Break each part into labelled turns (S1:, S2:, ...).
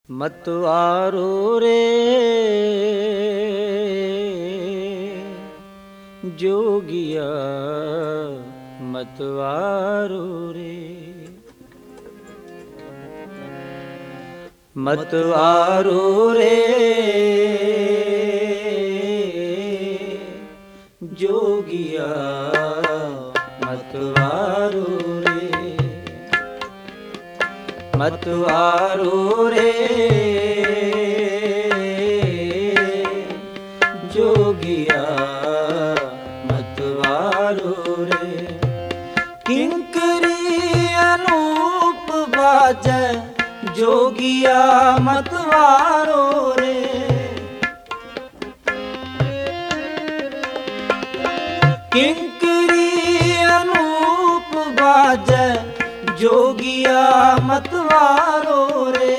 S1: मतवारो रे जोगिया मतवारो रे, मतवारो रे जोगिया मतवारो रे, मतवारो रे जोगिया मतवारो रे। किंकरी अनूप बाजै जोगिया मतवारो रे, किंकरी अनूप बाजै जोगिया मतवारो रे,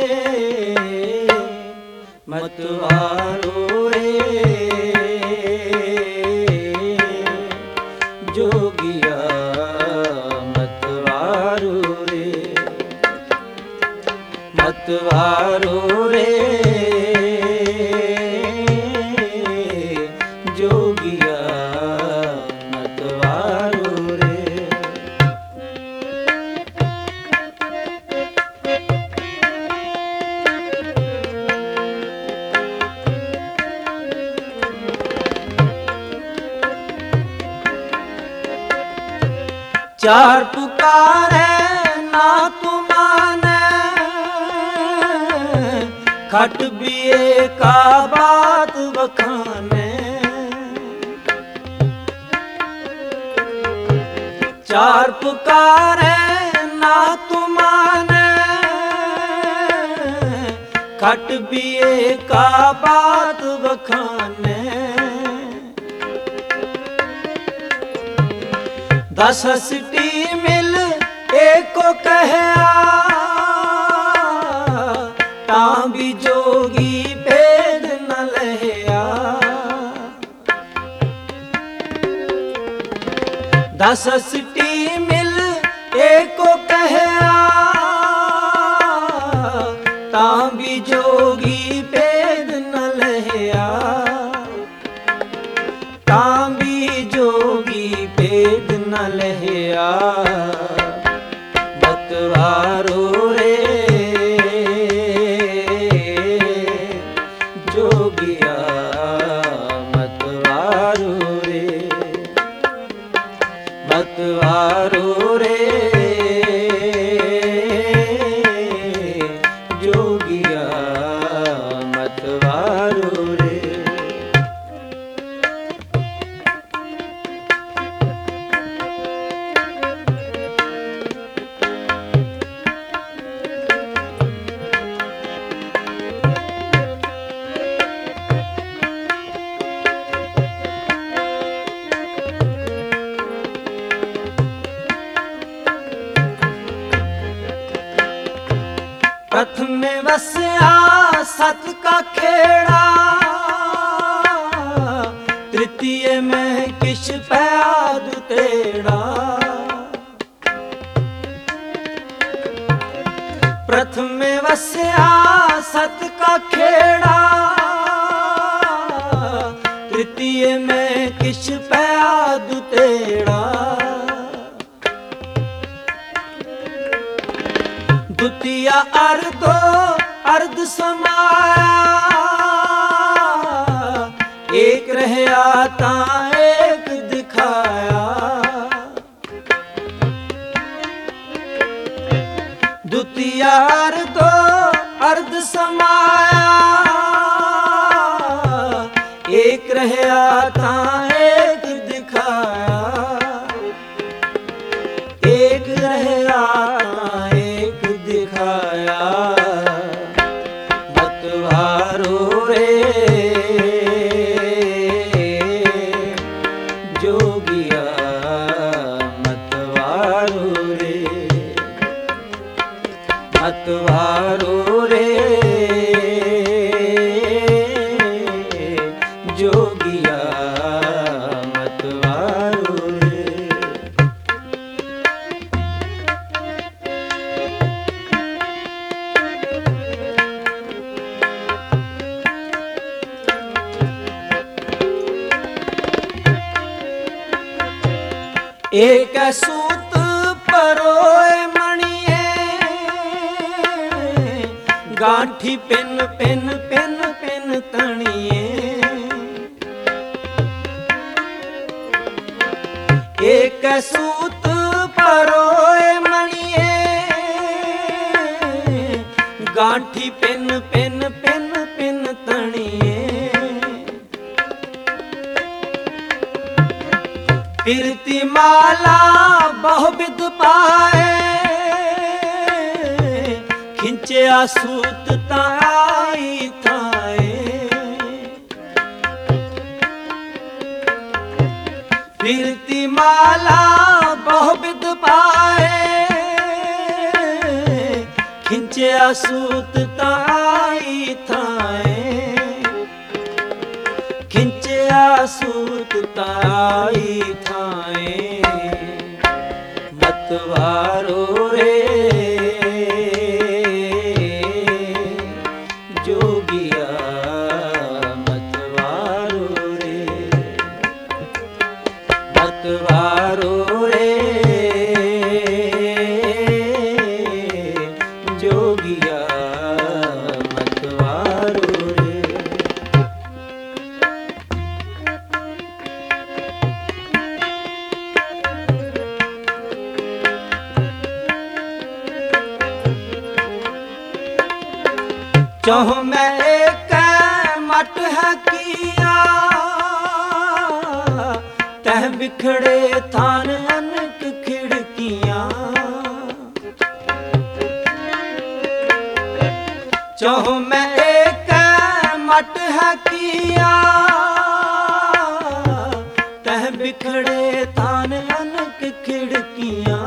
S1: मतवारो रे जोगिया मतवारो रे, मतवारो रे जोगिया मतवारो रे। चार पुकारे ना तू माने, खट बिये का बात बखाने। चार पुकारे ना तू माने, खट बिये का बात बखाने। दस सिटी मिल एको कहया, तां भी जोगी भेद न लहया। दस सिटी मिल एको कहया, तां भी जोगी भेद न लहया। तां भी जोगी भेद न लहया। मतवारो रे जोगिया मतवारो रे, मतवारो रे जोगिया मतवारो रे। प्रथम में वस्या सत का खेड़ा, तृतीय में किश पैद तेड़ा। प्रथम में वस्या सत का खेड़ा, तृतीय में किश पैद तेड़ा। द्वितीय अर्धो अर्ध समाया, एक रहया तां एक दिखाया। द्वितीय अर्धो अर्ध समाया, एक रहया तां एक दिखाया। एक रहया तां एक दिखाया। मतवारो रे जोगिया मतवारो रे, मतवारो रे जोगिया मतवारो रे। एक सूत परोए मणिए गांठी पिन पिन पिन पिन तणिए एक सूत परोए मणिए गांठी पिन पिन पिन पिन तणिए फिरती माला बहुविध पाए खिंचिया सूत ताई थाए फिरती माला बहुविध पाए खिंचिया सूत ताई थाए खिंचिया सूत ताई थाए मतवारो रे जोगिया मतवारो रे मतवारो रे जोगिया मतवारो रे चौह में एक मट है किया तह बिखड़े थान अनक खिड़कियां चौह में एक मट है किया तह बिखड़े थान अनक खिड़कियां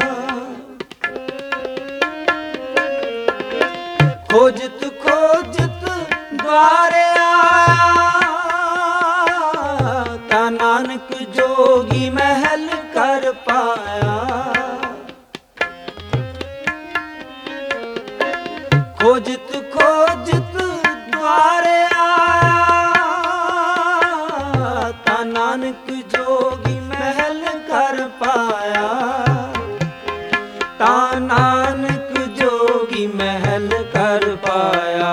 S1: खोजत खोजत द्वारे आया ता नानक जोगी महल कर पाया खोजत खोजत द्वारे आया ता नानक जोगी महल कर पाया ता नानक जोगी महल कर पाया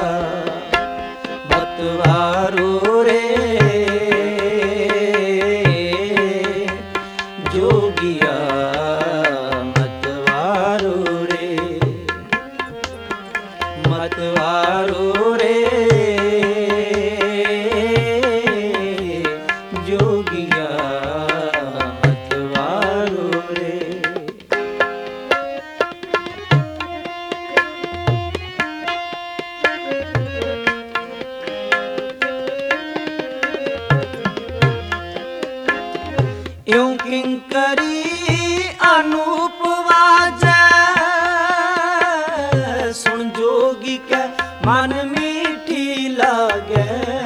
S1: मतवारो रे जोगिया मतवारो रे मतवारो रे जोगिया मतवारो रे यूं किंकरी अनूप वाजै सुन जोगी के मन मीठी लागे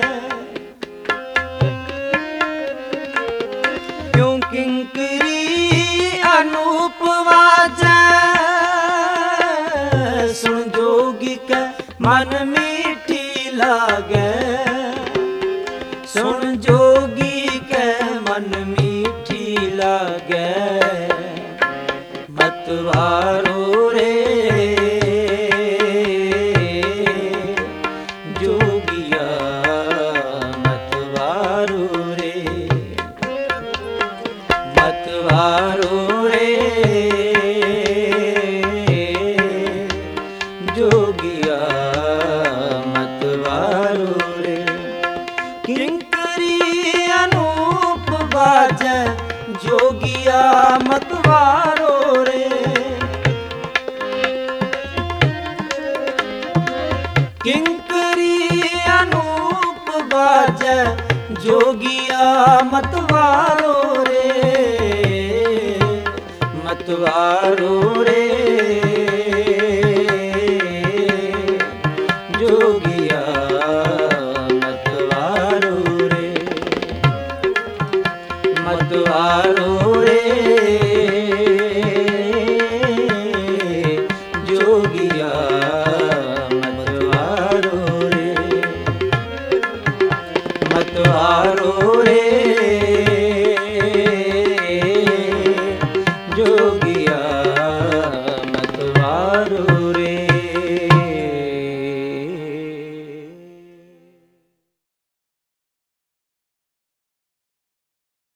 S1: यूं किंकरी अनूप वाजै सुन जोगी के मन मीठी लागे सुन जोगी के मन मीठी लागे मतवारो रे जोगिया मतवारो रे मतवारो रे जोगिया मतवारो रे किंकरी अनूप बाजै जोगिया मतवारो रे किंकरी अनूप बाजै जोगिया मतवारो रे मतवारो रे जोगिया मतवारो रे मतवारो रे जोगिया मतवारो रे मतवारो रे